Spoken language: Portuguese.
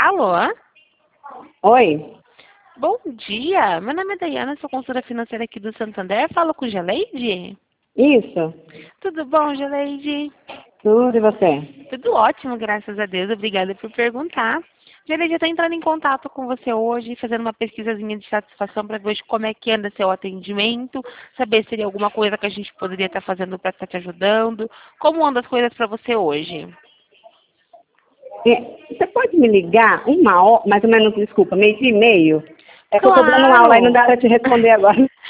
Alô? Oi? Bom dia, meu nome é Dayana, sou consultora financeira aqui do Santander. Falo com Geleide? Isso? Tudo bom, Geleide? Tudo e você? Tudo ótimo, graças a Deus. Obrigada por perguntar. Geleide, eu estou entrando em contato com você hoje, fazendo uma pesquisazinha de satisfação para ver como é que anda seu atendimento, saber se teria alguma coisa que a gente poderia estar fazendo para estar te ajudando. Como andam as coisas para você hoje? Você pode me ligar uma hora, mais ou menos, desculpa, meio dia e meio? É que eu tô dando aula e não Claro! dá para te responder agora.